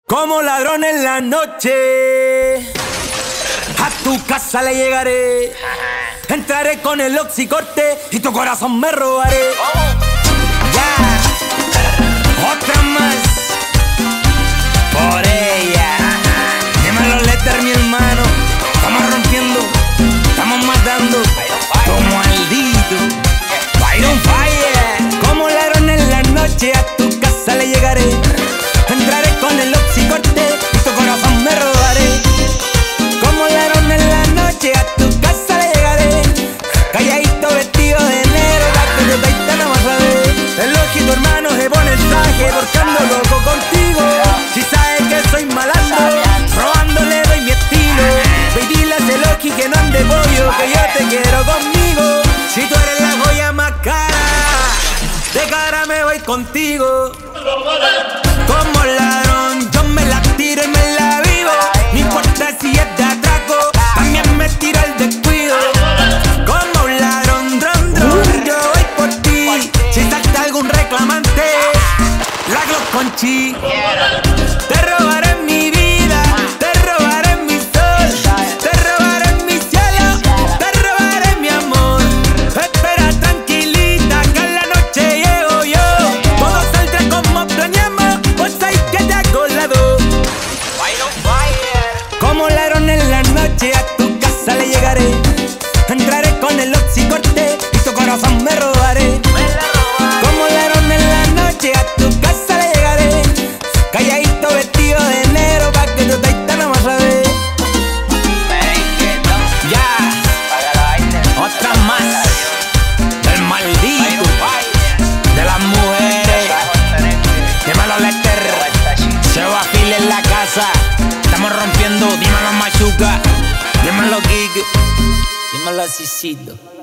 Como ladrón en la noche, a tu casa le llegaré. Entraré con el oxicorte y tu corazón me robaré. Ya, otra más por ella. Dímelo, Letter, mi hermano. Estamos rompiendo, estamos matando como maldito. Fire on fire. Como ladrón en la noche, a tu casa le llegaré. Entraré con el oxicorte y tu corazón me robaré. Como ladrón en la noche, a tu casa le llegaré. Calladito vestido de negro, gato de taitana más a ver. El ojito hermano se pone el traje porque ando loco contigo. Si sabes que soy malandro, robándole doy mi estilo. Ve y dile a ese Loki que no ande pollo, que yo te quiero conmigo. Si tú eres la joya más cara, de cara me voy contigo. Como ladrón yo me la tiro y me la vivo. No importa si es de atraco, también me tiro el descuido. Como un ladrón, yo voy por ti. Si salta algún reclamante, la Glock con chi. Te robaré mi vida, te robaré mi sol, te robaré mi cielo, te robaré mi amor. Espera tranquilita que en la noche llego yo. Todo saldrá como planeamos, pues hay que te hago lado. Como ladrón en la noche, a tu casa le llegaré. Entraré con el oxicorte y tu corazón me robaré. Como ladrón en la noche, a tu casa le llegaré. Calladito vestido de negro pa' que tu taitana más a ver. Ya, otra más del maldito, de las mujeres. Dímelo, Letter, se va a fila en la casa. Estamos rompiendo, dímelo, Machuca. Dímelo, Kike. Dímelo, Cicito.